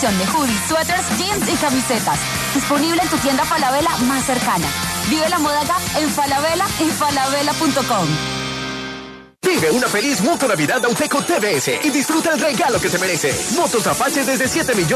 colección de hoodies, suéteres, jeans y camisetas. Disponible en tu tienda Falabella más cercana. Vive la moda Gap en Falabella y falabella.com. Vive una feliz Moto Navidad Auteco TBS y disfruta el regalo que te merece. Motos Apache desde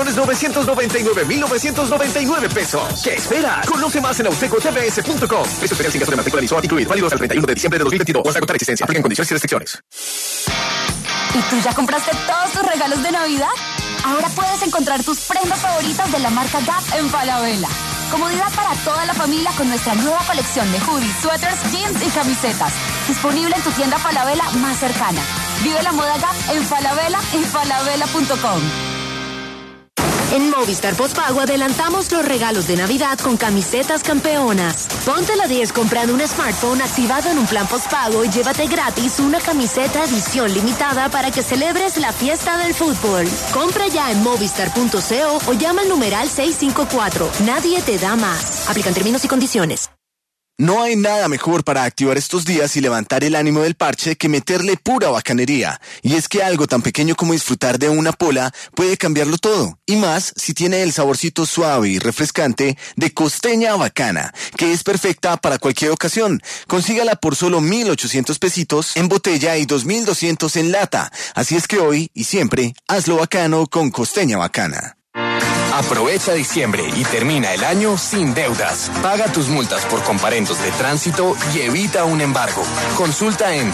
7.999.999 pesos. ¿Qué esperas? Conoce más en autecotbs.com. Precio especial sin gasto de matrícula ni SOAT incluido. Válido hasta el 31 de diciembre de 2022 o hasta agotar existencia. Aplican condiciones y restricciones. ¿Y tú ya compraste todos tus regalos de Navidad? Ahora puedes encontrar tus prendas favoritas de la marca Gap en Falabella. Comodidad para toda la familia con nuestra nueva colección de hoodies, suéteres, jeans y camisetas. Disponible en tu tienda Falabella más cercana. Vive la moda Gap en Falabella y falabella.com. En Movistar Postpago adelantamos los regalos de Navidad con camisetas campeonas. Ponte la 10 comprando un smartphone activado en un plan postpago y llévate gratis una camiseta edición limitada para que celebres la fiesta del fútbol. Compra ya en movistar.co o llama al numeral 654. Nadie te da más. Aplican términos y condiciones. No hay nada mejor para activar estos días y levantar el ánimo del parche que meterle pura bacanería. Y es que algo tan pequeño como disfrutar de una pola puede cambiarlo todo. Y más si tiene el saborcito suave y refrescante de Costeña Bacana, que es perfecta para cualquier ocasión. Consígala por solo 1,800 pesitos en botella y 2,200 en lata. Así es que hoy y siempre, hazlo bacano con Costeña Bacana. Aprovecha diciembre y termina el año sin deudas. Paga tus multas por comparendos de tránsito y evita un embargo. Consulta en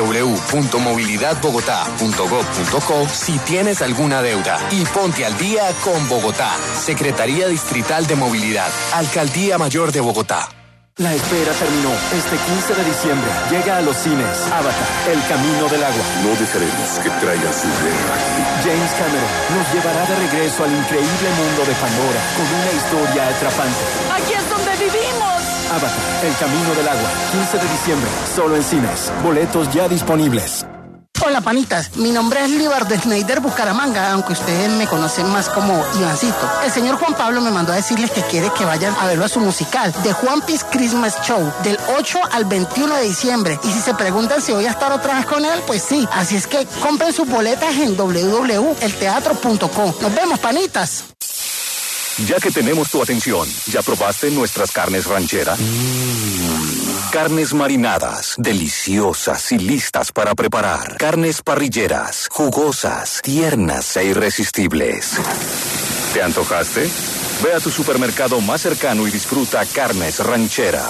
www.movilidadbogotá.gov.co si tienes alguna deuda y ponte al día con Bogotá. Secretaría Distrital de Movilidad. Alcaldía Mayor de Bogotá. La espera terminó. Este 15 de diciembre llega a los cines Avatar, El Camino del Agua. No dejaremos que traigan su guerra aquí. James Cameron nos llevará de regreso al increíble mundo de Pandora con una historia atrapante. ¡Aquí es donde vivimos! Avatar, El Camino del Agua, 15 de diciembre, solo en cines. Boletos ya disponibles. Hola, panitas. Mi nombre es Libar de Schneider Bucaramanga, aunque ustedes me conocen más como Ivancito. El señor Juan Pablo me mandó a decirles que quiere que vayan a verlo a su musical, The Juan Piece Christmas Show, del 8 al 21 de diciembre. Y si se preguntan si voy a estar otra vez con él, pues sí. Así es que compren sus boletas en www.elteatro.co. Nos vemos, panitas. Ya que tenemos tu atención, ¿ya probaste nuestras carnes rancheras? Carnes marinadas, deliciosas y listas para preparar. Carnes parrilleras, jugosas, tiernas e irresistibles. ¿Te antojaste? Ve a tu supermercado más cercano y disfruta Carnes Ranchera.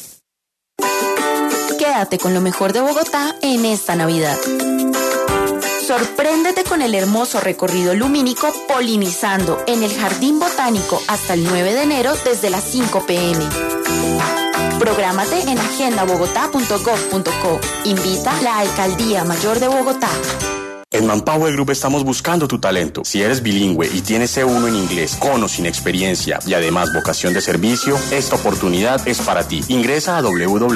Quédate con lo mejor de Bogotá en esta Navidad. Sorpréndete con el hermoso recorrido lumínico Polinizando en el Jardín Botánico hasta el 9 de enero desde las 5 p.m. Prográmate en agendabogotá.gov.co. Invita la Alcaldía Mayor de Bogotá. En Manpower Group estamos buscando tu talento. Si eres bilingüe y tienes C1 en inglés, con o sin experiencia y además vocación de servicio, esta oportunidad es para ti. Ingresa a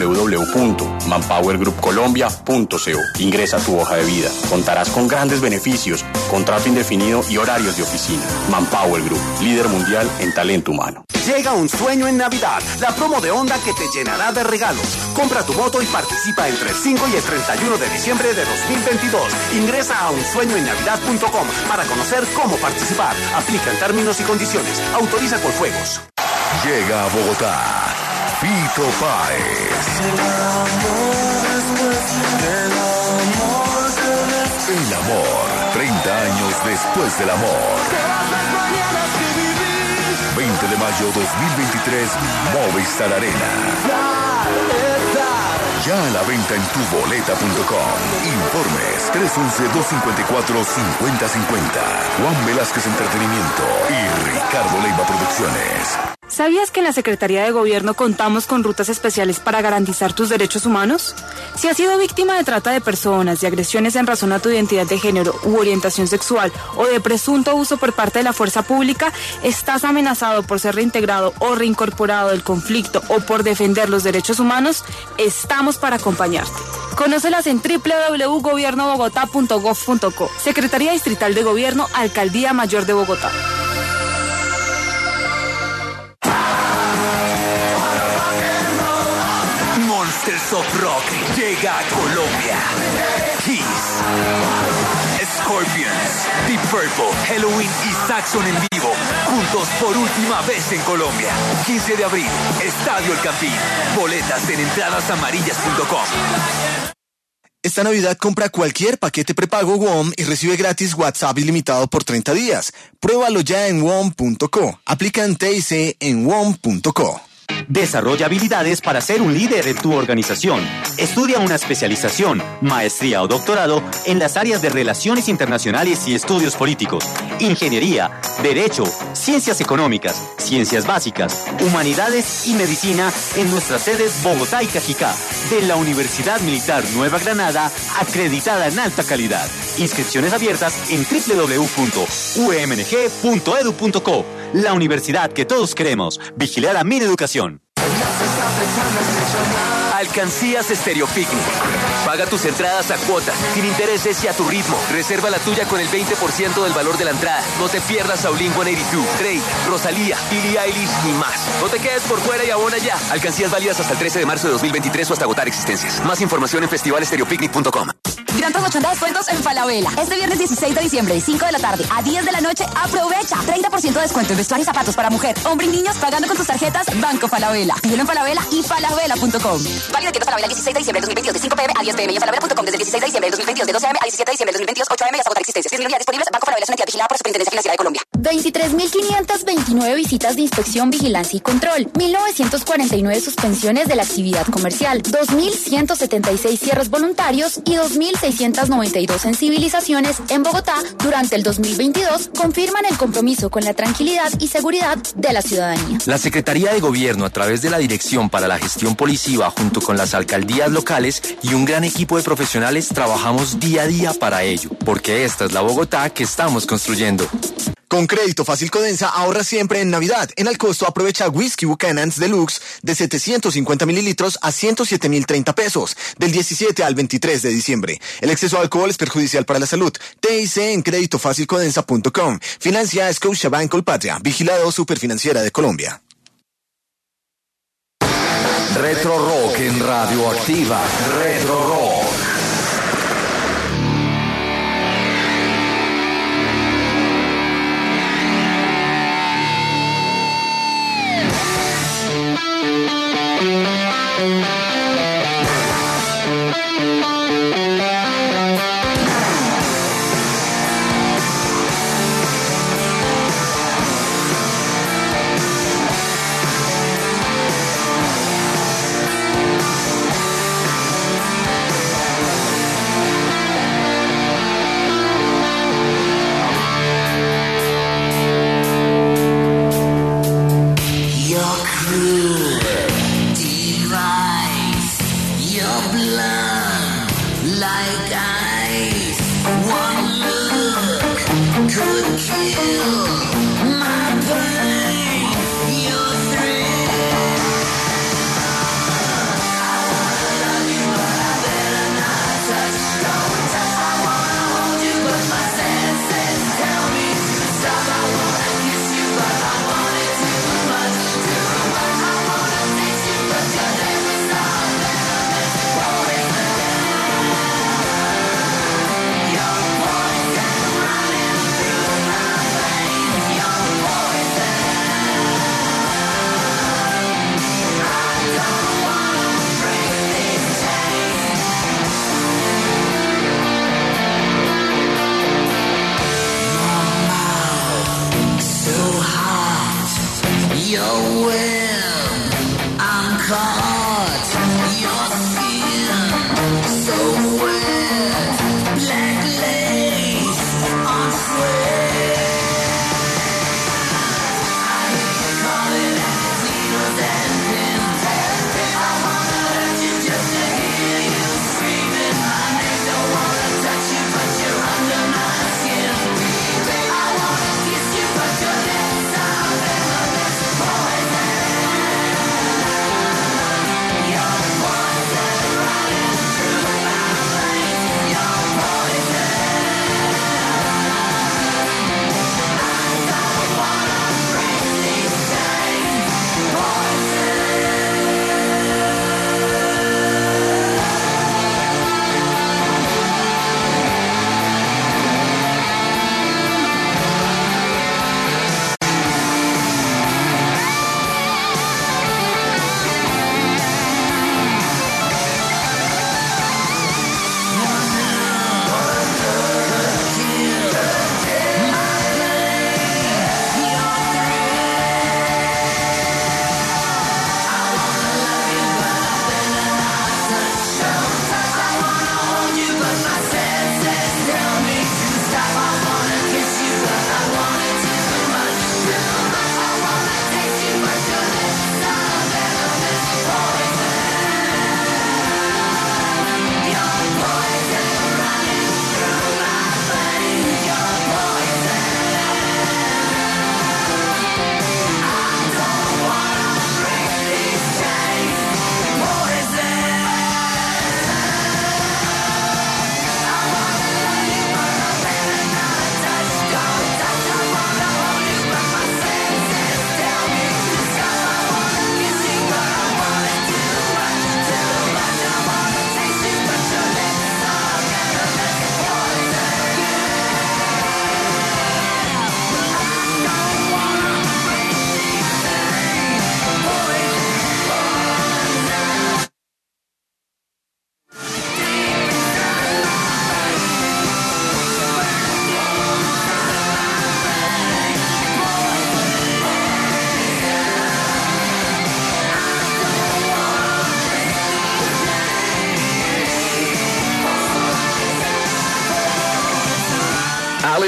www.manpowergroupcolombia.co. Ingresa tu hoja de vida. Contarás con grandes beneficios, contrato indefinido y horarios de oficina. Manpower Group, líder mundial en talento humano. Llega un sueño en Navidad, la promo de Honda que te llenará de regalos. Compra tu moto y participa entre el 5 y el 31 de diciembre de 2022. Ingresa a unsueñoennavidad.com para conocer cómo participar. Aplican términos y condiciones. Autoriza con juegos. Llega a Bogotá Fito Páez. El amor, 30 años después del amor. 20 de mayo 2023, Movistar Arena. Ya a la venta en tuboleta.com. Informes 311-254-5050. Juan Velázquez Entretenimiento y Ricardo Leiva Producciones. ¿Sabías que en la Secretaría de Gobierno contamos con rutas especiales para garantizar tus derechos humanos? Si has sido víctima de trata de personas, de agresiones en razón a tu identidad de género u orientación sexual o de presunto uso por parte de la fuerza pública, estás amenazado por ser reintegrado o reincorporado del conflicto o por defender los derechos humanos, estamos para acompañarte. Conócelas en www.gobiernobogotá.gov.co. Secretaría Distrital de Gobierno, Alcaldía Mayor de Bogotá. Monsters of Rock llega a Colombia. Kiss, Scorpions, Deep Purple, Halloween y Saxon en vivo, juntos por última vez en Colombia. 15 de abril, Estadio El Campín. Boletas en entradasamarrillas.com. Esta Navidad compra cualquier paquete prepago WOM y recibe gratis WhatsApp ilimitado por 30 días. Pruébalo ya en WOM.co. Aplican TIC en WOM.co. Desarrolla habilidades para ser un líder en tu organización. Estudia una especialización, maestría o doctorado en las áreas de Relaciones Internacionales y Estudios Políticos, Ingeniería, Derecho, Ciencias Económicas, Ciencias Básicas, Humanidades y Medicina en nuestras sedes Bogotá y Cajicá, de la Universidad Militar Nueva Granada, acreditada en alta calidad. Inscripciones abiertas en www.umng.edu.co. La universidad que todos queremos. Vigilada Mineducación. Alcancías Estéreo Picnic. Paga tus entradas a cuotas, sin intereses y a tu ritmo. Reserva la tuya con el 20% del valor de la entrada. No te pierdas a Blink-182, Drake, Rosalía, Billie Eilish y más. No te quedes por fuera y abona ya. Alcancías válidas hasta el 13 de marzo de 2023 o hasta agotar existencias. Más información en festivalestereopicnic.com. Gran promoción de descuentos en Falabella. Este viernes 16 de diciembre, de 5 de la tarde a 10 de la noche, aprovecha 30% de descuento en vestuario y zapatos para mujer, hombre y niños pagando con tus tarjetas Banco Falabella. Pídelo en Falabella y falabella.com. Válido en tiendas Falabella el 16 de diciembre de 2022 de 5 p.m. a 10 p.m. y en falabella.com desde el 16 de diciembre de 2022 de 12 a.m. a 17 de diciembre de 2022 8 a.m. y hasta agotar existencias. 10 unidades disponibles. Banco Falabella es una entidad vigilada por la Superintendencia Financiera de Colombia. 23.529 visitas de inspección, vigilancia y control, 1.949 suspensiones de la actividad comercial, 2.176 cierres voluntarios y 2.692 sensibilizaciones en Bogotá durante el 2022 confirman el compromiso con la tranquilidad y seguridad de la ciudadanía. La Secretaría de Gobierno, a través de la Dirección para la Gestión Policiva, junto con las alcaldías locales y un gran equipo de profesionales, trabajamos día a día para ello, porque esta es la Bogotá que estamos construyendo. Con Crédito Fácil Codensa ahorra siempre en Navidad. En el costo aprovecha Whisky Buchanan's Deluxe de 750 mililitros a 107.030 pesos del 17 al 23 de diciembre. El exceso de alcohol es perjudicial para la salud. TIC en creditofacilcodensa.com. Financia Scotiabank Colpatria. Vigilado Superfinanciera de Colombia. Retro Rock en Radioactiva. Retro Rock.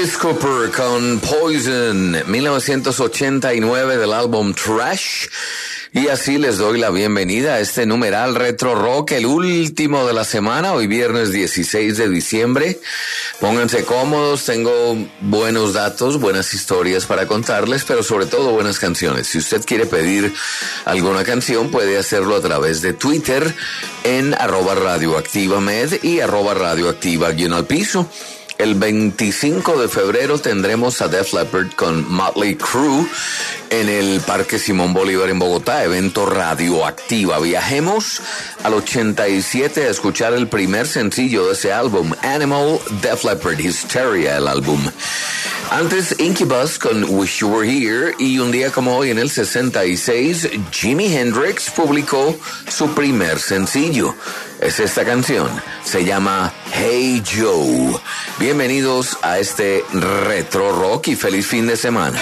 Alice Cooper con Poison, 1989 del álbum Trash. Y así les doy la bienvenida a este numeral Retro Rock, el último de la semana, hoy viernes 16 de diciembre. Pónganse cómodos, tengo buenos datos, buenas historias para contarles, pero sobre todo buenas canciones. Si usted quiere pedir alguna canción, puede hacerlo a través de Twitter en @radioactivamed y @radioactiva_al-piso. El 25 de febrero tendremos a Def Leppard con Motley Crue en el Parque Simón Bolívar en Bogotá, evento Radioactiva. Viajemos al 87 a escuchar el primer sencillo de ese álbum, Animal, Def Leppard, Hysteria, el álbum. Antes, Incubus con Wish You Were Here, y un día como hoy en el 66, Jimi Hendrix publicó su primer sencillo. Es esta canción, se llama Hey Joe. Bienvenidos a este Retro Rock y feliz fin de semana.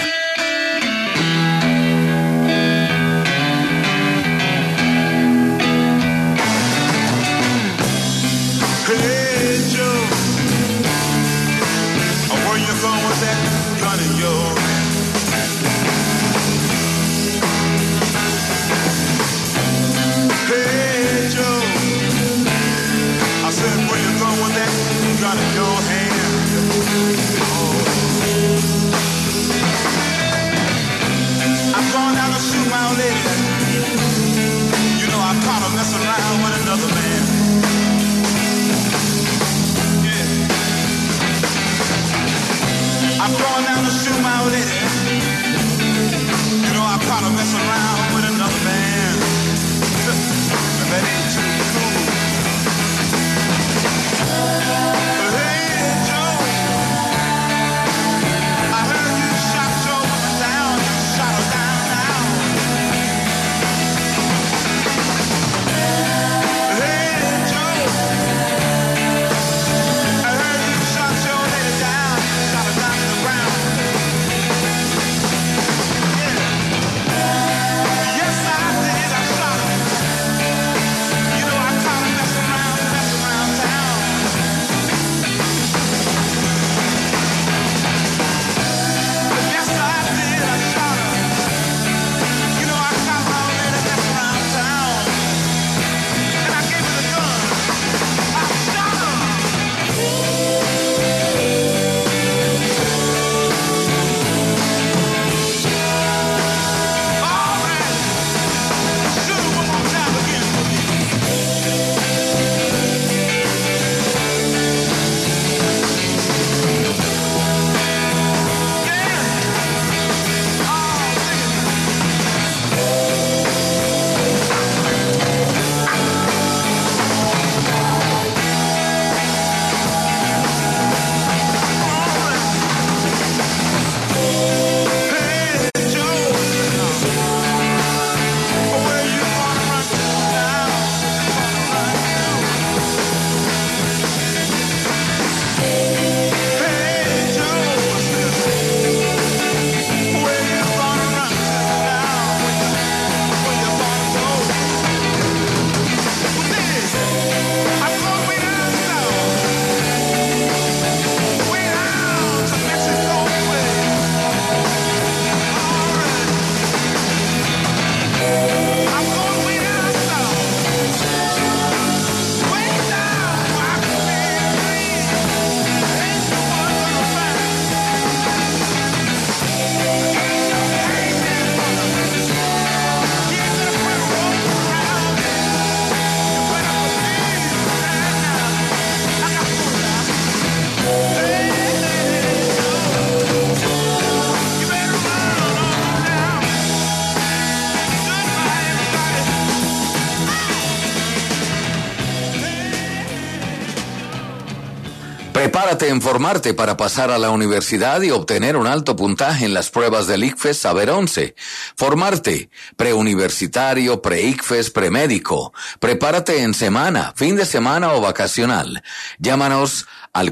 Prepárate en formarte para pasar a la universidad y obtener un alto puntaje en las pruebas del ICFES Saber 11. Formarte, preuniversitario, pre-ICFES, premédico. Prepárate en semana, fin de semana o vacacional. Llámanos al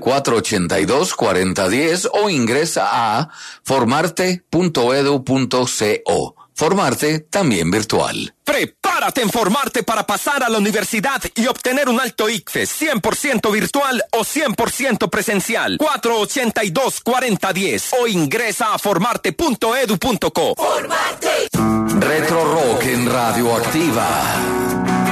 482-4010 o ingresa a formarte.edu.co. Formarte también virtual. ¡Prepárate! Prepárate en formarte para pasar a la universidad y obtener un alto ICFES 100% virtual o 100% presencial. 482-4010 o ingresa a formarte.edu.co. ¡Formarte! Retro Rock en Radioactiva.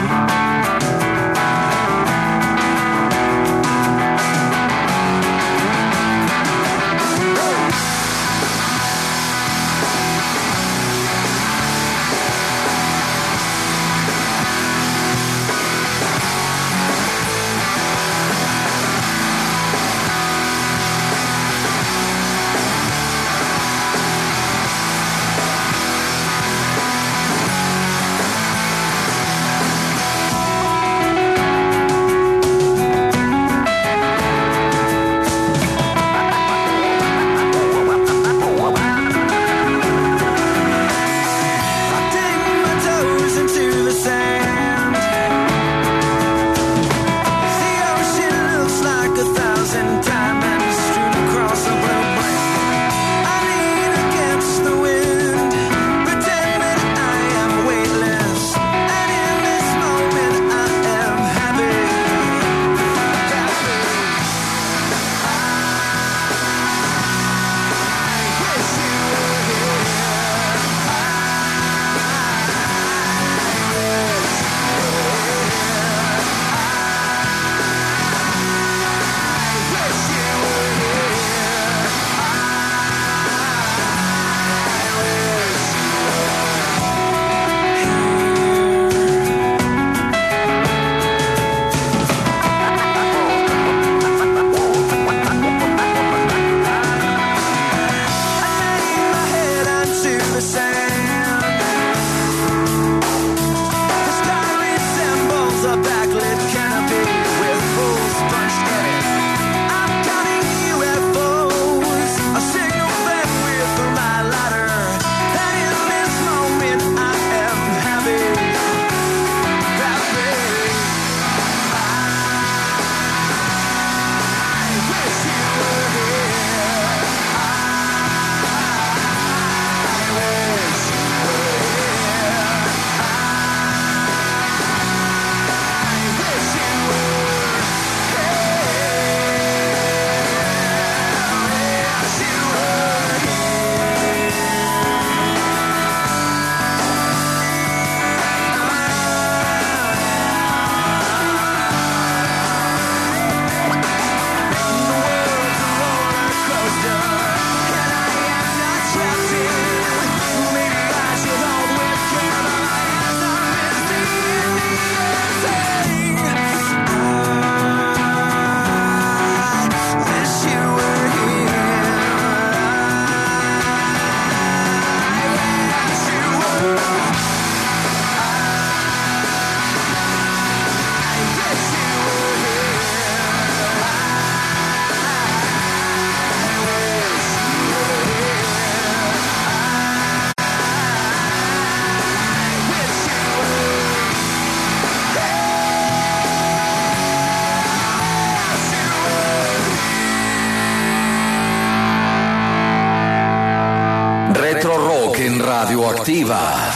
Retro Rock en Radioactiva.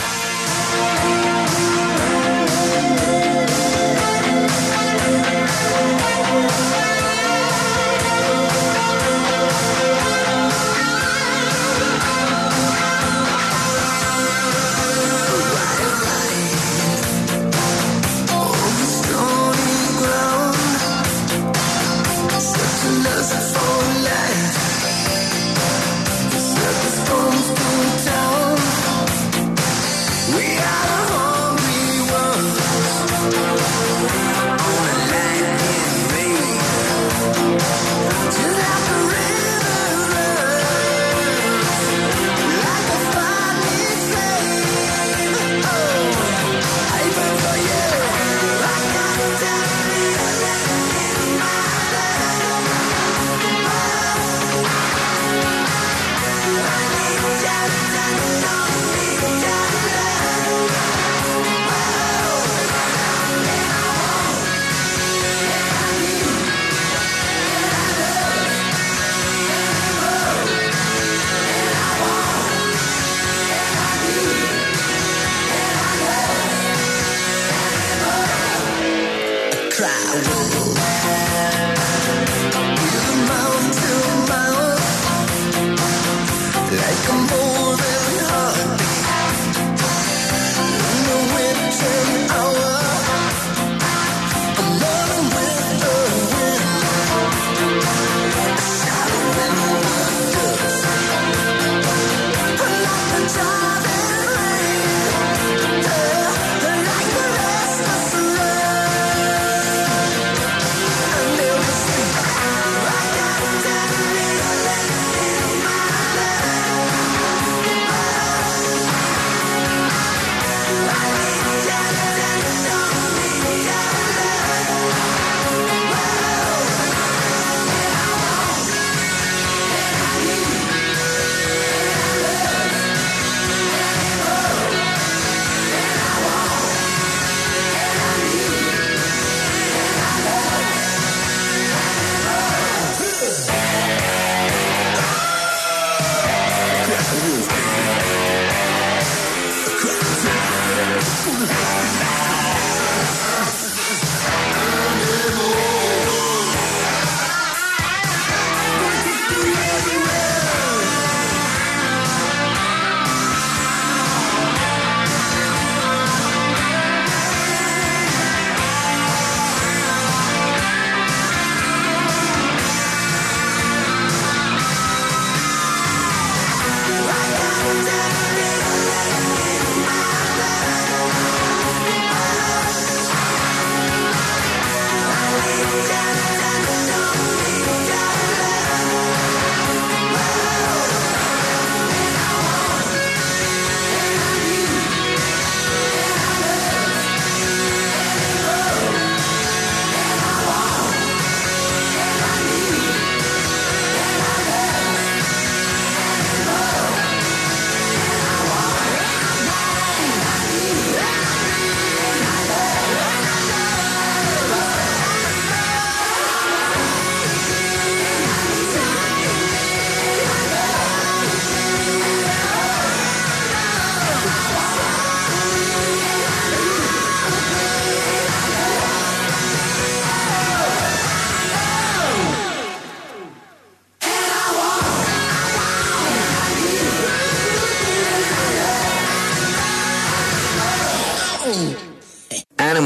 We are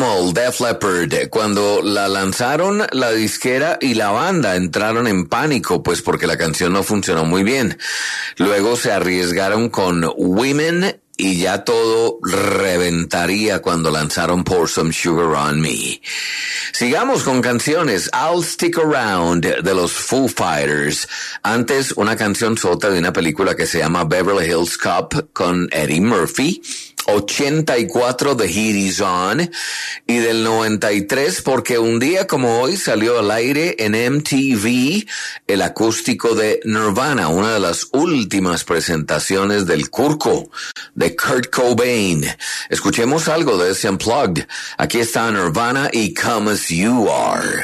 Animal, Def Leppard. Cuando la lanzaron, la disquera y la banda entraron en pánico, pues porque la canción no funcionó muy bien. Luego se arriesgaron con Women y ya todo reventaría cuando lanzaron Pour Some Sugar on Me. Sigamos con canciones. I'll Stick Around de los Foo Fighters. Antes, una canción sota de una película que se llama Beverly Hills Cop con Eddie Murphy. 84 The Heat Is On, y del 93 porque un día como hoy salió al aire en MTV el acústico de Nirvana, una de las últimas presentaciones del Curco de Kurt Cobain. Escuchemos algo de ese Unplugged. Aquí está Nirvana y Come As You Are.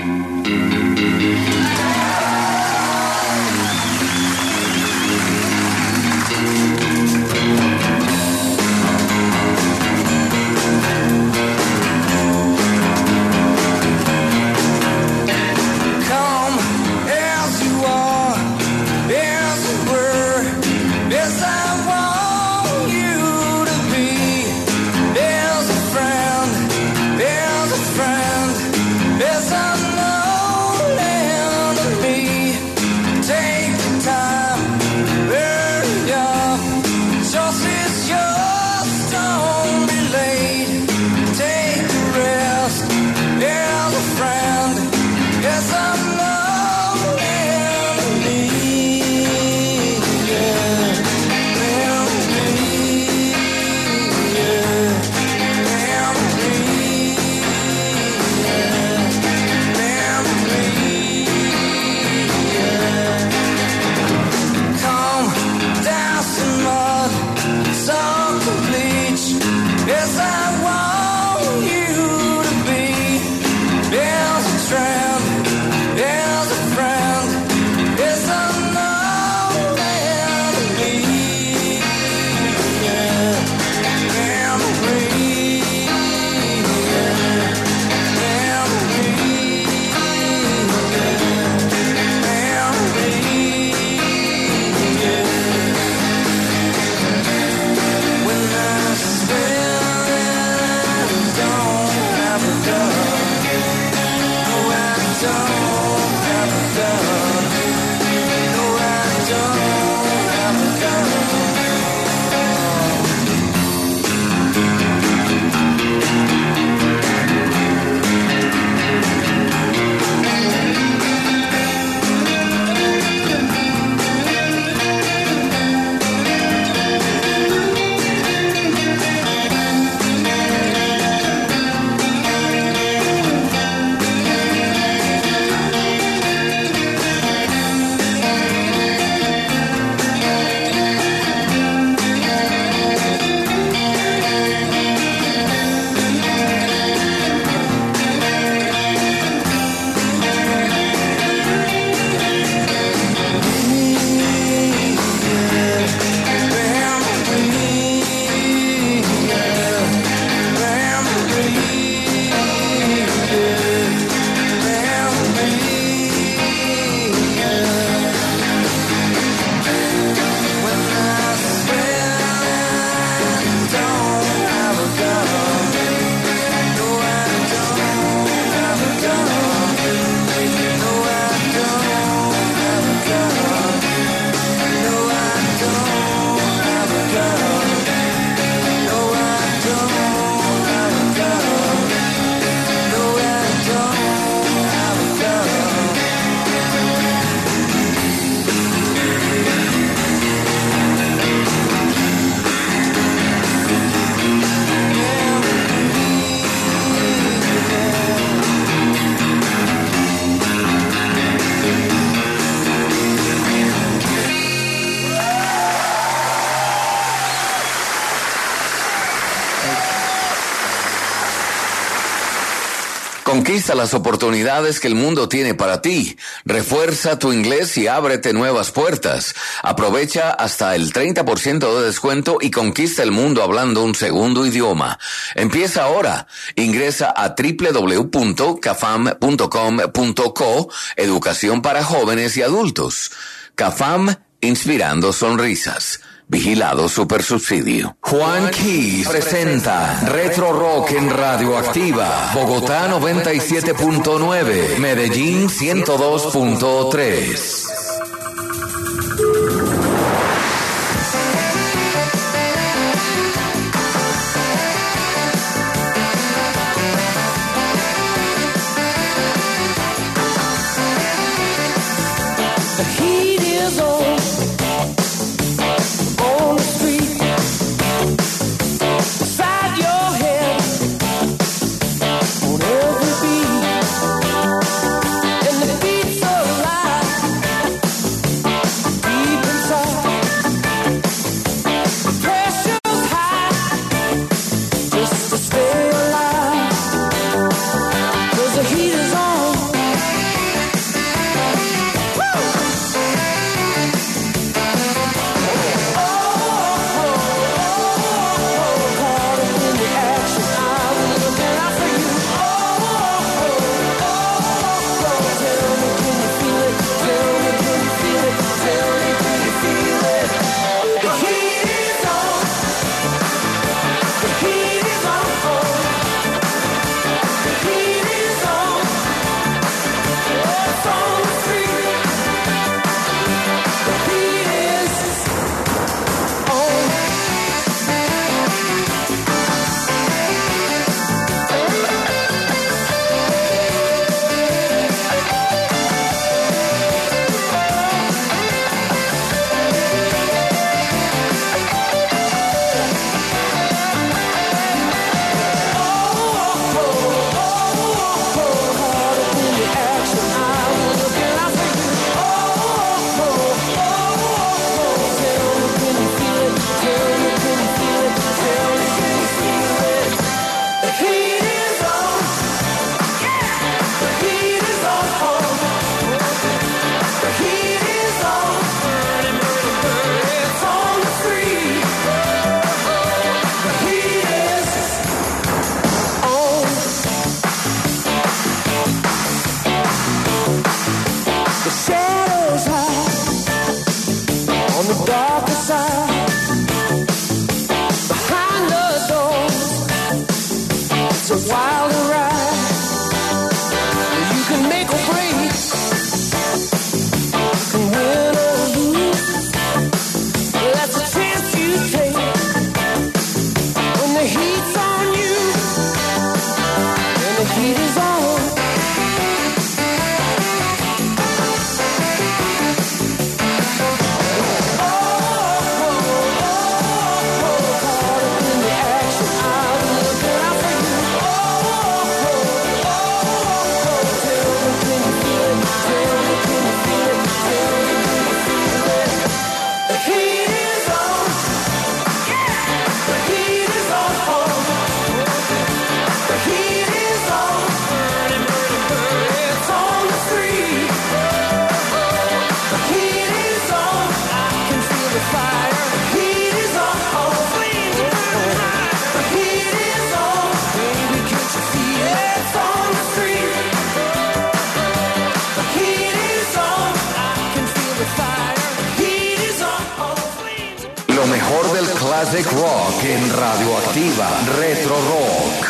Conquista las oportunidades que el mundo tiene para ti. Refuerza tu inglés y ábrete nuevas puertas. Aprovecha hasta el 30% de descuento y conquista el mundo hablando un segundo idioma. Empieza ahora. Ingresa a www.cafam.com.co, educación para jóvenes y adultos. Cafam, inspirando sonrisas. Vigilado Supersubsidio. Juan Keys presenta Retro Rock en Radioactiva. Bogotá 97.9, Medellín 102.3. Classic Rock en Radioactiva, Retro Rock.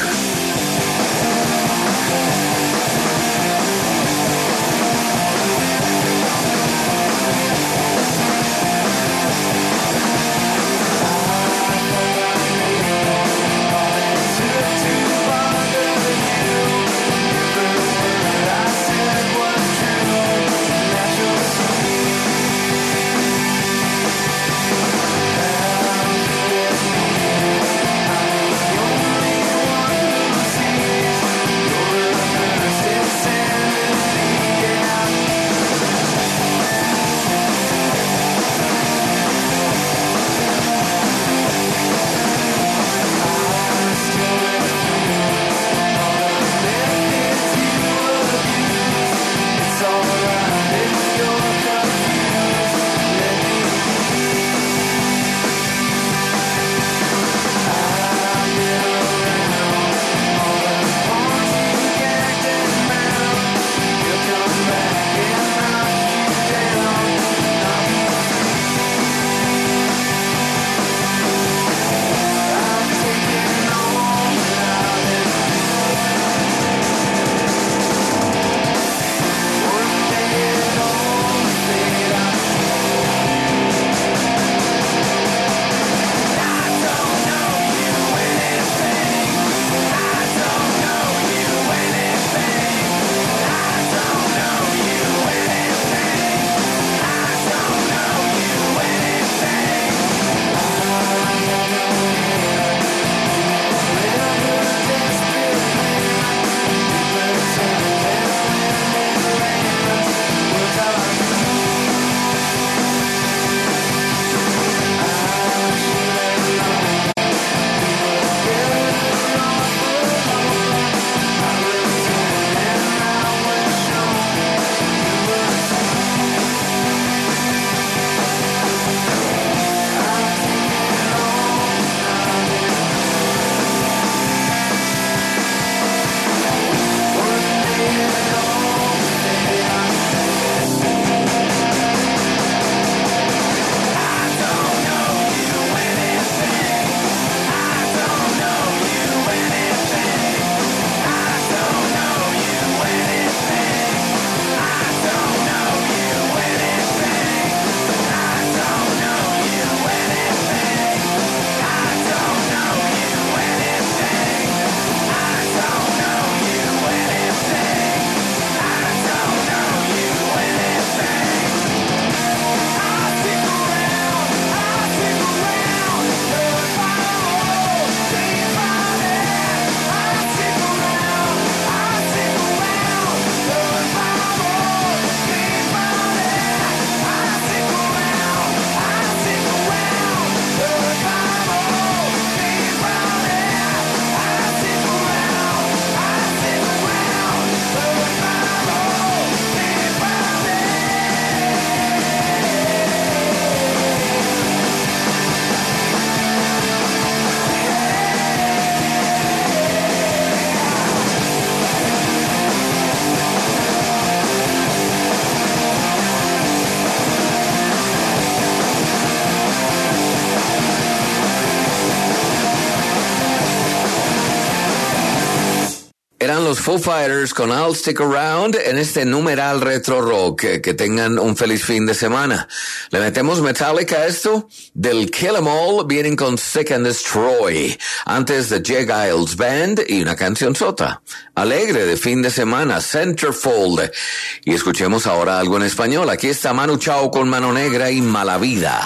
los Foo Fighters con I'll Stick Around en este numeral retro rock. Que tengan un feliz fin de semana. Le metemos Metallica a esto. Del Kill 'Em All vienen con Seek and Destroy. Antes de Jay Giles Band y una canción sota. Alegre de fin de semana, Centerfold. Y escuchemos ahora algo en español. Aquí está Manu Chao con Mano Negra y Mala Vida.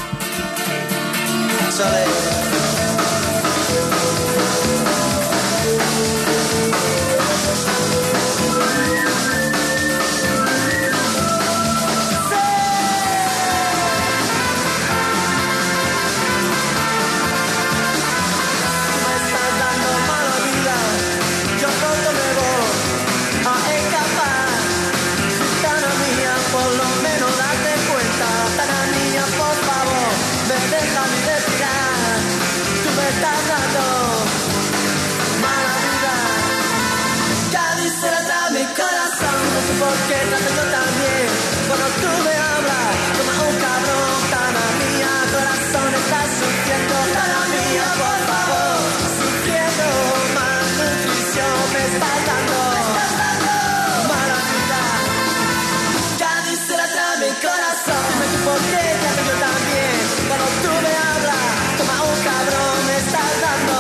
Porque trato yo también. Cuando tú me hablas, toma un cabrón. Tana mía, corazón está sufriendo. Tana mía, por favor, sufriendo. Malnutrición me estás dando. Mala vida. Ya dice la trama mi corazón. ¿Por qué trato yo también? Cuando tú me hablas, toma un cabrón. Me estás dando.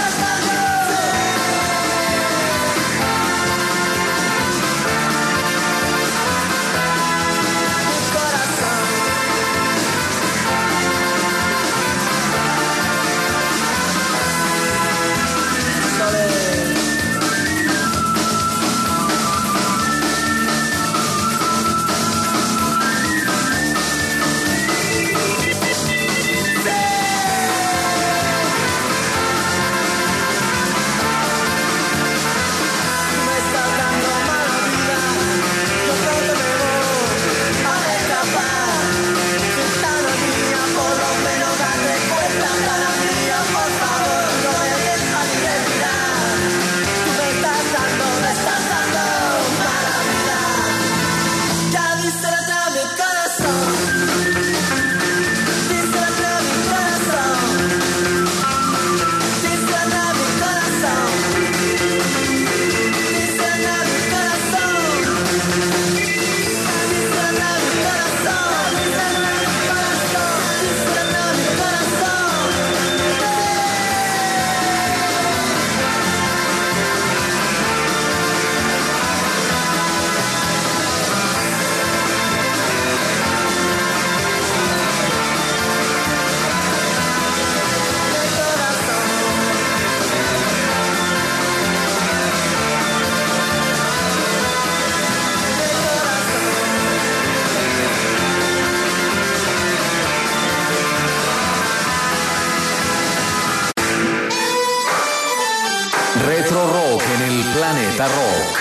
Retro Rock en el Planeta Rock.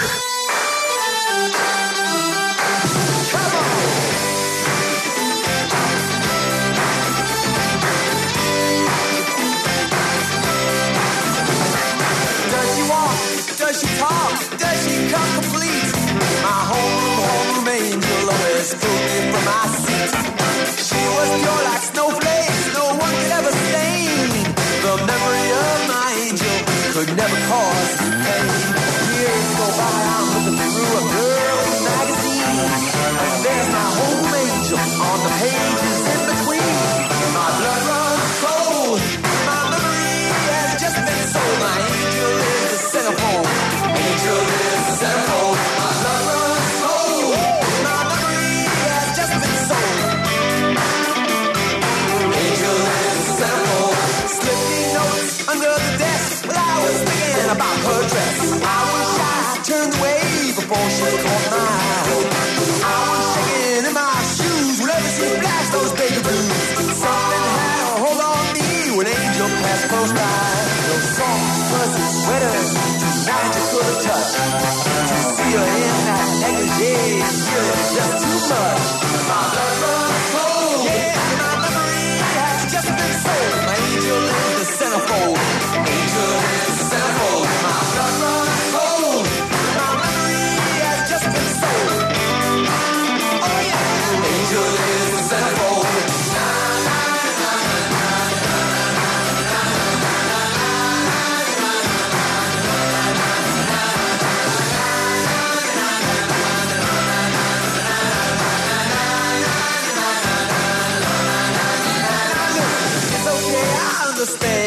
Does she walk? Does she talk? Does she come complete? My homeroom angel always pulled me from my seat. She was pure like snowflakes, no one could ever stain. The memory of my angel could never cause pain. Years go by, I'm looking through a girl's magazine. And there's my home angel on the pages in between. My blood runs cold, my memory has just been sold. My angel is the centerfold. Angel is the centerfold. My blood runs cold, my memory has just been sold. Angel is the centerfold. Slipping notes under the desk while I was thinking about her dress. I was shy, turned away before she caught my eye. I was shaking in my shoes whenever she flashed those baby blues. Something had a hold on me when Angel passed close by. Those soft, fuzzy sweaters, too magical to touch. To see her in that negligee is really just too much. My blood runs cold, yeah, my memory has just been sold. My Angel is the centerfold. Angel is the centerfold. My blood runs cold, my memory has just been sold. Oh yeah, Angel is the centerfold.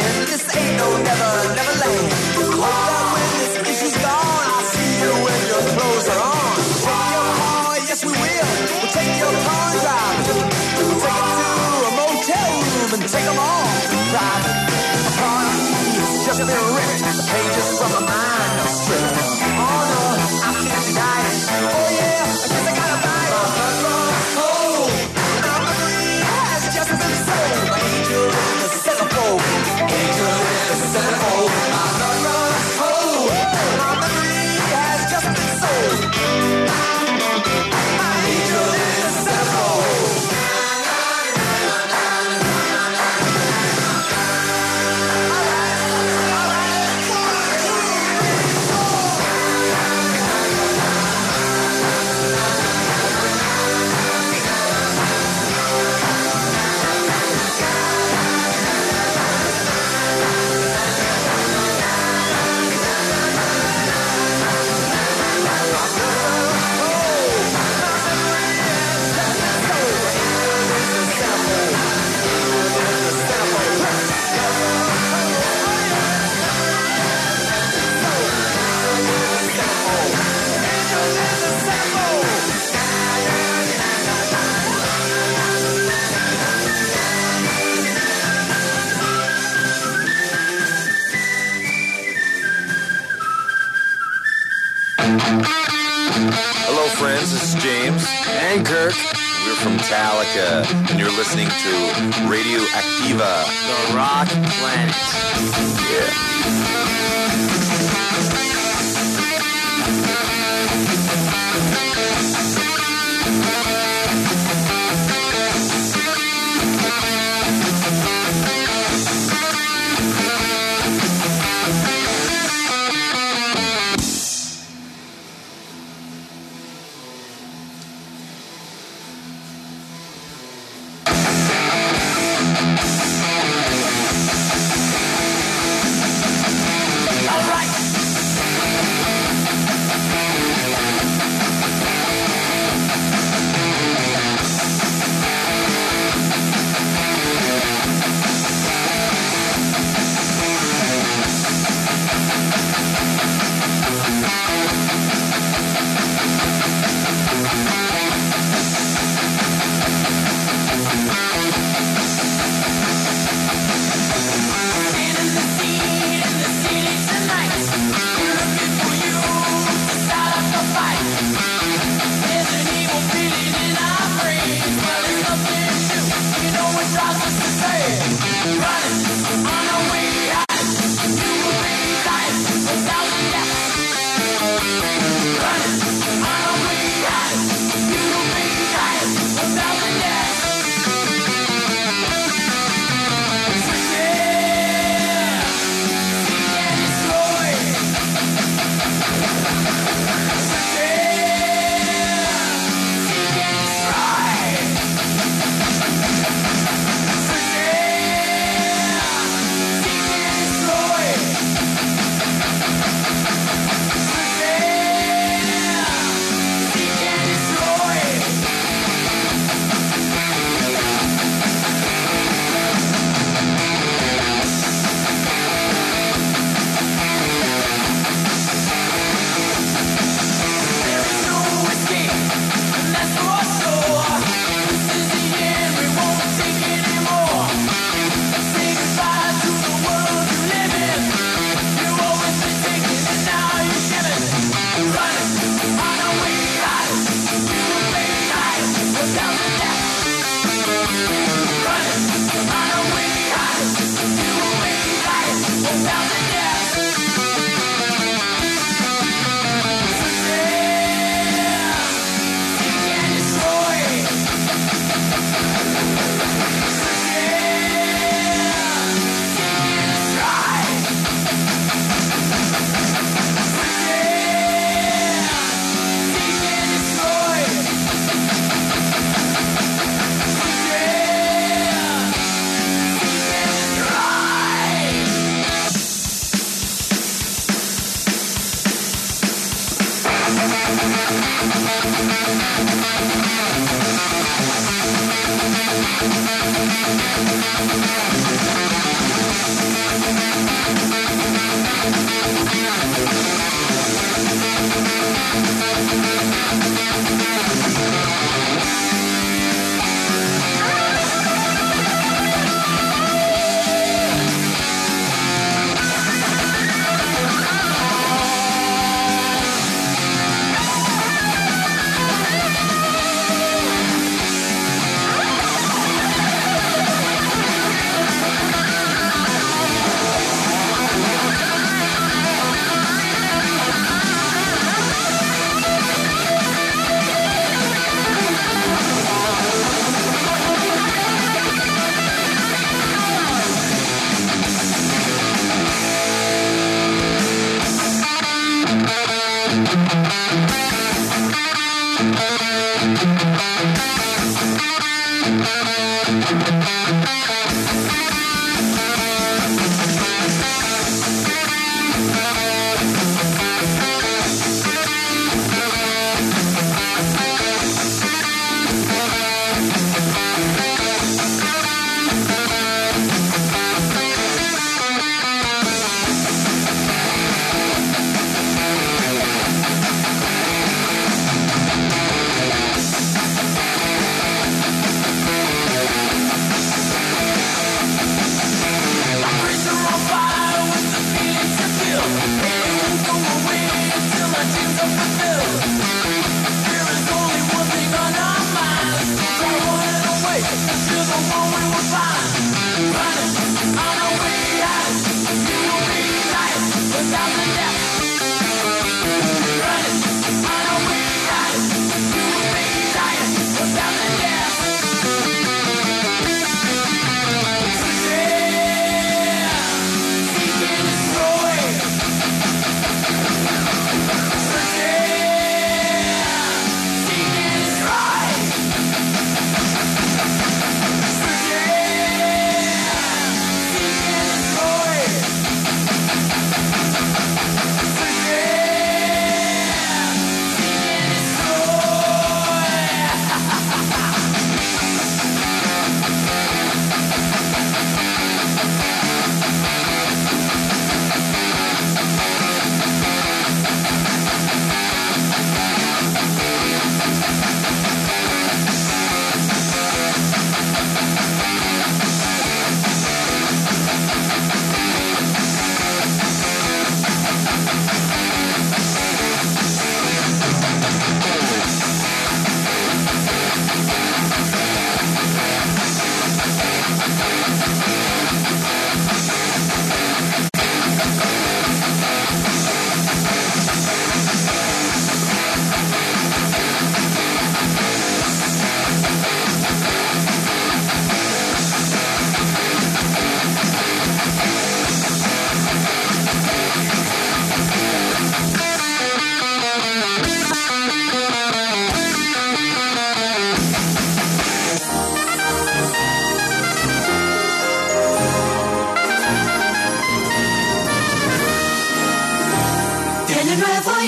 man. This ain't no never land. Hope that when this issue's gone, I'll see you when your clothes are on. Take your car, yes we will. We'll take your car and drive it. We'll take it to a motel room and take them all private. A party has just been ripped. The pages from my mind are stripped. Oh no, I can't deny it. Oh yeah, I guess I gotta buy it. Oh, my memory has just been sold. My angel in the centerfold. Angel in the centerfold. My memory has just been sold. My angel in the centerfold. Hello, friends. This is James and Kirk. We're from Metallica, and you're listening to Radio Activa, the rock planet.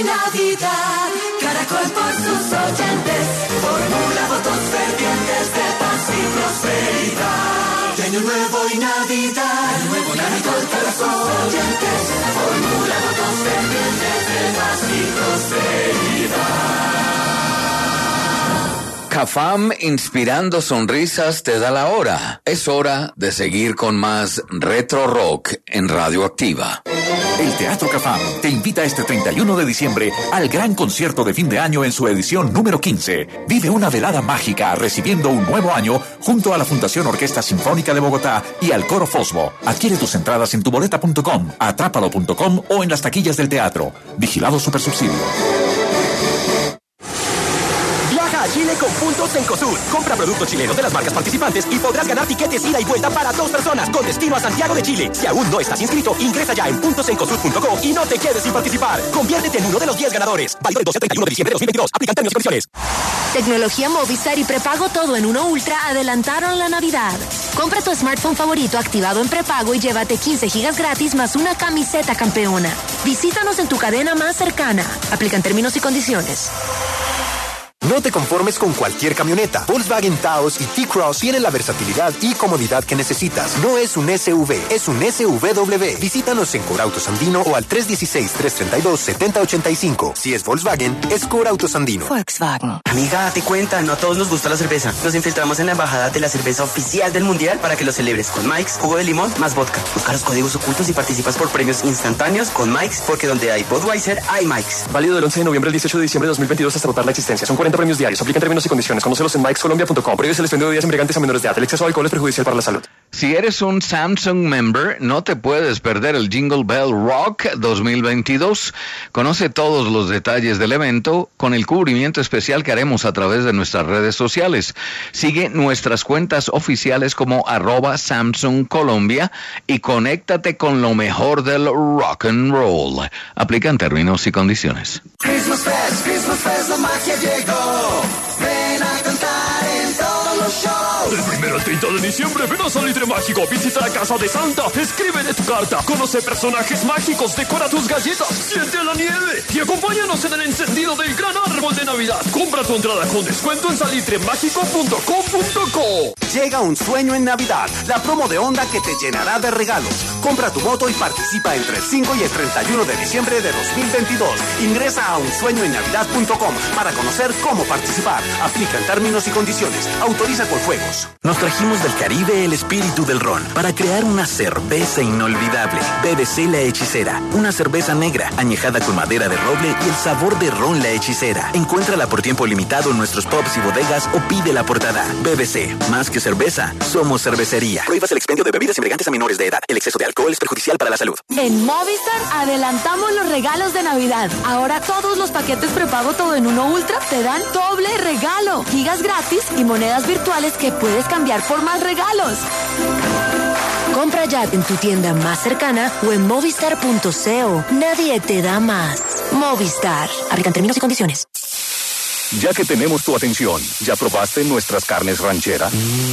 y Navidad. Caracol por sus oyentes formula votos fervientes de paz y prosperidad. De Año Nuevo y Navidad, Caracol por sus oyentes formula votos fervientes de paz y prosperidad. CAFAM, inspirando sonrisas, te da la hora. Es hora de seguir con más Retro Rock en Radioactiva. El Teatro CAFAM te invita este 31 de diciembre al gran concierto de fin de año en su edición número 15. Vive una velada mágica recibiendo un nuevo año junto a la Fundación Orquesta Sinfónica de Bogotá y al Coro Fosbo. Adquiere tus entradas en tuboleta.com, atrápalo.com o en las taquillas del teatro. Vigilado Supersubsidio. A Chile con puntos Cencosud. Compra productos chilenos de las marcas participantes y podrás ganar tiquetes ida y vuelta para 2 personas con destino a Santiago de Chile. Si aún no estás inscrito, ingresa ya en puntosencosud.co y no te quedes sin participar. Conviértete en uno de los 10 ganadores. Válido del 12 al 31 de diciembre de 2022. Aplican términos y condiciones. Tecnología Movistar y prepago todo en uno Ultra adelantaron la Navidad. Compra tu smartphone favorito activado en prepago y llévate 15 gigas gratis más una camiseta campeona. Visítanos en tu cadena más cercana. Aplican términos y condiciones. No te conformes con cualquier camioneta. Volkswagen Taos y T-Cross tienen la versatilidad y comodidad que necesitas. No es un SUV, es un SUV. Visítanos en Corautos Andino o al 316-332-7085. Si es Volkswagen, es Corautos Andino. Volkswagen. Amiga, date cuenta, no a todos nos gusta la cerveza. Nos infiltramos en la embajada de la cerveza oficial del mundial para que lo celebres con Mike's, jugo de limón más vodka. Busca los códigos ocultos y participas por premios instantáneos con Mike's, porque donde hay Budweiser, hay Mike's. Válido del 11 de noviembre al 18 de diciembre de 2022 hasta agotar la existencia. Son 40 premios diarios. Aplican términos y condiciones. Conócelos en mikescolombia.com. Prohíbe el expendio de bebidas embriagantes a menores de edad. El exceso de alcohol es perjudicial para la salud. Si eres un Samsung member, no te puedes perder el Jingle Bell Rock 2022. Conoce todos los detalles del evento con el cubrimiento especial que haremos a través de nuestras redes sociales. Sigue nuestras cuentas oficiales como @Samsung Colombia y conéctate con lo mejor del rock and roll. Aplican términos y condiciones. Christmas Fest, la magia llegó. Ven a cantar en todos los shows. Del 1 al 30 de diciembre, ven a Salitre Mágico, visita la casa de Santa, escríbele tu carta, conoce personajes mágicos, decora tus galletas, siente la nieve y acompáñanos en el encendido del gran árbol de Navidad. Compra tu entrada con descuento en salitremágico.com.co. Llega un sueño en Navidad, la promo de Honda que te llenará de regalos. Compra tu moto y participa entre el 5 y el 31 de diciembre de 2022. Ingresa a unsueñoennavidad.com para conocer cómo participar. Aplica en términos y condiciones. Autoriza con juegos. Nos trajimos del Caribe el espíritu del ron para crear una cerveza inolvidable. BBC La Hechicera, una cerveza negra añejada con madera de roble y el sabor de ron La Hechicera. Encuéntrala por tiempo limitado en nuestros pubs y bodegas o pídela por portada. BBC, más que cerveza, somos cervecería. Prohíbas el expendio de bebidas embriagantes a menores de edad. El exceso de alcohol es perjudicial para la salud. En Movistar adelantamos los regalos de Navidad. Ahora todos los paquetes prepago todo en uno Ultra te dan doble regalo, gigas gratis y monedas virtuales que puedes cambiar por más regalos. Compra ya en tu tienda más cercana o en movistar.co. Nadie te da más. Movistar. Aplican términos y condiciones. Ya que tenemos tu atención, ¿ya probaste nuestras carnes ranchera?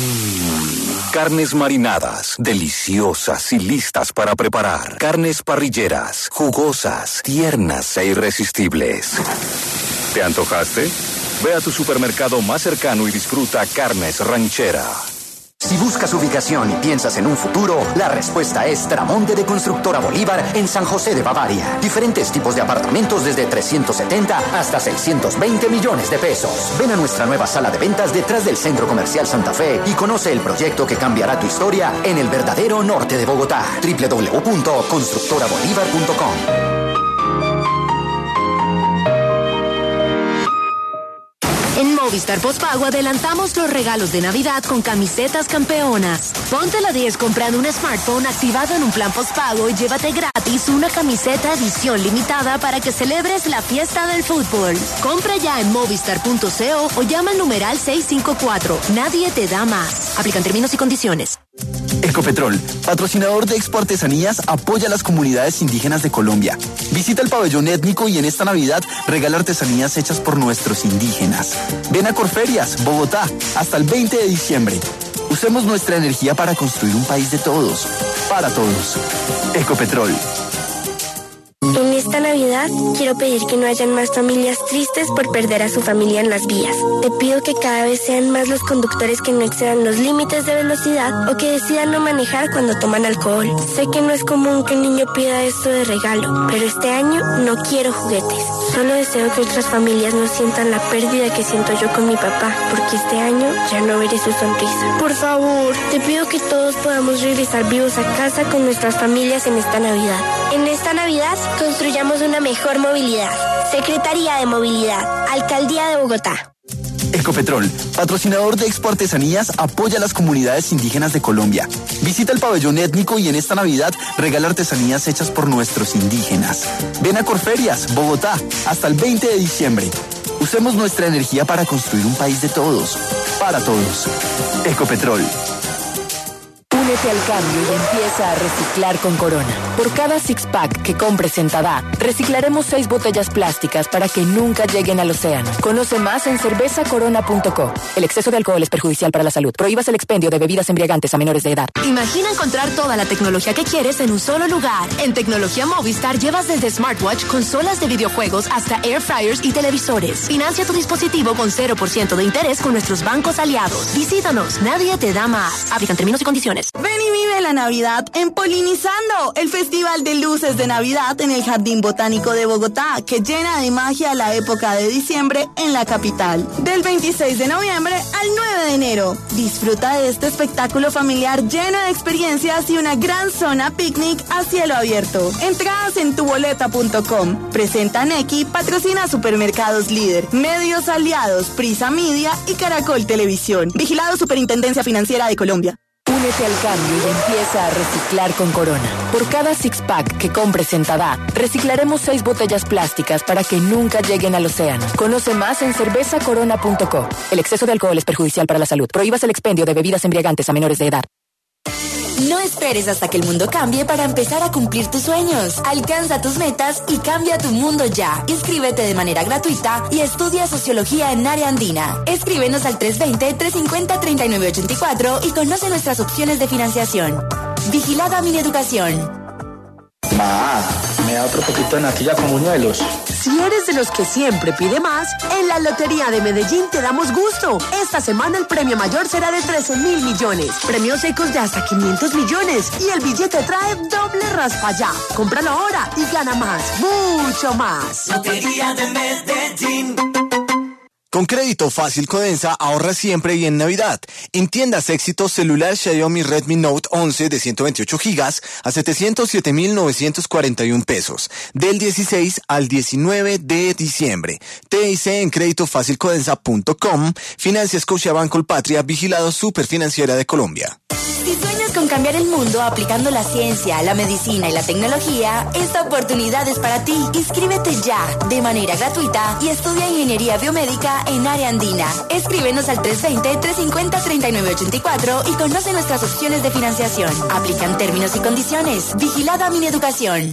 Carnes marinadas, deliciosas y listas para preparar. Carnes parrilleras, jugosas, tiernas e irresistibles. ¿Te antojaste? Ve a tu supermercado más cercano y disfruta Carnes Ranchera. Si buscas ubicación y piensas en un futuro, la respuesta es Tramonte de Constructora Bolívar en San José de Bavaria. Diferentes tipos de apartamentos desde 370 hasta 620 millones de pesos. Ven a nuestra nueva sala de ventas detrás del Centro Comercial Santa Fe y conoce el proyecto que cambiará tu historia en el verdadero norte de Bogotá. www.constructorabolívar.com. En Movistar Postpago adelantamos los regalos de Navidad con camisetas campeonas. Ponte la 10 comprando un smartphone activado en un plan postpago y llévate gratis una camiseta edición limitada para que celebres la fiesta del fútbol. Compra ya en movistar.co o llama al numeral 654. Nadie te da más. Aplican términos y condiciones. Ecopetrol, patrocinador de Expo Artesanías, apoya a las comunidades indígenas de Colombia. Visita el pabellón étnico y en esta Navidad regala artesanías hechas por nuestros indígenas. Ven a Corferias, Bogotá, hasta el 20 de diciembre. Usemos nuestra energía para construir un país de todos, para todos. Ecopetrol. En esta Navidad quiero pedir que no hayan más familias tristes por perder a su familia en las vías. Te pido que cada vez sean más los conductores que no excedan los límites de velocidad o que decidan no manejar cuando toman alcohol. Sé que no es común que el niño pida esto de regalo, pero este año no quiero juguetes. Solo deseo que otras familias no sientan la pérdida que siento yo con mi papá, porque este año ya no veré su sonrisa. Por favor, te pido que todos podamos regresar vivos a casa con nuestras familias en esta Navidad. En esta Navidad construyamos una mejor movilidad. Secretaría de Movilidad, Alcaldía de Bogotá. Ecopetrol, patrocinador de Expo Artesanías, apoya a las comunidades indígenas de Colombia. Visita el pabellón étnico y en esta Navidad regala artesanías hechas por nuestros indígenas. Ven a Corferias, Bogotá, hasta el 20 de diciembre. Usemos nuestra energía para construir un país de todos, para todos. Ecopetrol. Únete al cambio y empieza a reciclar con Corona. Por cada six-pack que compres en Tada, reciclaremos 6 botellas plásticas para que nunca lleguen al océano. Conoce más en cervezacorona.co. El exceso de alcohol es perjudicial para la salud. Prohíbas el expendio de bebidas embriagantes a menores de edad. Imagina encontrar toda la tecnología que quieres en un solo lugar. En Tecnología Movistar llevas desde smartwatch, consolas de videojuegos hasta air fryers y televisores. Financia tu dispositivo con 0% de interés con nuestros bancos aliados. Visítanos, nadie te da más. Aplican términos y condiciones. Ven y vive la Navidad en Polinizando, el festival de luces de Navidad en el Jardín Botánico de Bogotá, que llena de magia la época de diciembre en la capital. Del 26 de noviembre al 9 de enero. Disfruta de este espectáculo familiar lleno de experiencias y una gran zona picnic a cielo abierto. Entradas en tuboleta.com. Presenta Neki, patrocina Supermercados Líder, Medios Aliados, Prisa Media y Caracol Televisión. Vigilado Superintendencia Financiera de Colombia. Únete al cambio y empieza a reciclar con Corona. Por cada six-pack que compres en Tada, reciclaremos 6 botellas plásticas para que nunca lleguen al océano. Conoce más en cervezacorona.co. El exceso de alcohol es perjudicial para la salud. Prohíbas el expendio de bebidas embriagantes a menores de edad. No esperes hasta que el mundo cambie para empezar a cumplir tus sueños. Alcanza tus metas y cambia tu mundo ya. Inscríbete de manera gratuita y estudia Sociología en Área Andina. Escríbenos al 320-350-3984 y conoce nuestras opciones de financiación. Vigilada Mineducación. Ma, ¿me da otro poquito de natilla con buñuelos? Si eres de los que siempre pide más, en la Lotería de Medellín te damos gusto. Esta semana el premio mayor será de 13.000 millones. Premios secos de hasta 500 millones. Y el billete trae doble raspa ya. Cómpralo ahora y gana más, mucho más. Lotería de Medellín. Con Crédito Fácil Codensa ahorra siempre y en Navidad. En tiendas Éxitos, celular Xiaomi Redmi Note 11 de 128 gigas a 707.941 pesos. Del 16 al 19 de diciembre. TIC en créditofacilcodensa.com. Financia Scotiabank Colpatria, vigilado Superfinanciera de Colombia. Si sueñas con cambiar el mundo aplicando la ciencia, la medicina y la tecnología, esta oportunidad es para ti. Inscríbete ya, de manera gratuita, y estudia Ingeniería Biomédica en Área Andina. Escríbenos al 320-350-3984 y conoce nuestras opciones de financiación. Aplican términos y condiciones. Vigilada Mineducación.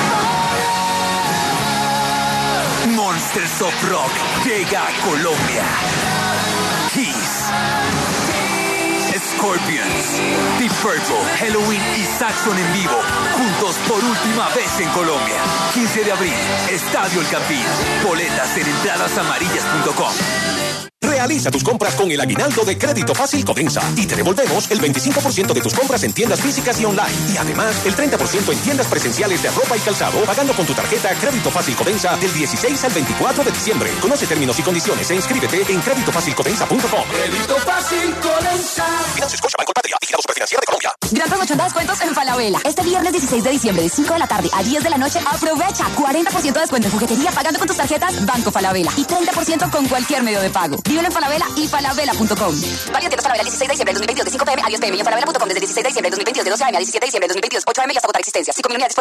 Monsters of Rock llega a Colombia. Kiss, Scorpions, Deep Purple, Halloween y Saxon en vivo, juntos por última vez en Colombia. 15 de abril, Estadio El Campín. Boletas en entradasamarillas.com. Realiza tus compras con el aguinaldo de Crédito Fácil Codensa y te devolvemos el 25% de tus compras en tiendas físicas y online. Y además, el 30% en tiendas presenciales de ropa y calzado, pagando con tu tarjeta Crédito Fácil Codensa del 16 al 24 de diciembre. Conoce términos y condiciones e inscríbete en créditofacilcodensa.com. Crédito Fácil Codensa. Financia Scotiabank Colpatria, vigilado Superfinanciera de Colombia. Gran promoción de descuentos en Falabella. Este viernes 16 de diciembre de 5 de la tarde a 10 de la noche, aprovecha 40% de descuento en juguetería pagando con tus tarjetas Banco Falabella y 30% con cualquier medio de pago. Vívelo en Falabella y falabella.com. Válido tiendas Falabella el 16 de diciembre de 2022 de 5 p.m. a 10 p.m. y en falabella.com desde el 16 de diciembre de 2022 de 12 a.m. a 17 de diciembre de 2022 8 a.m. y hasta agotar existencias. 5 unidades